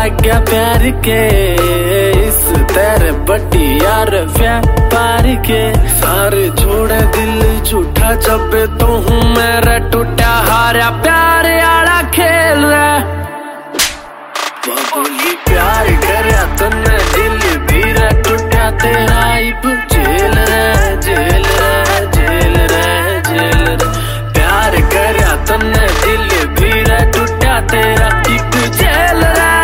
लग गया प्यार के इस तेरे बड़ी यार व्यापार के। सारे छोड़े दिल झूठा जब तो हूँ मेरा टूटा हारा प्यार आड़ा खेल रहा। बबुली प्यार करया तन्ने दिल धीरे टूटा तेरा इब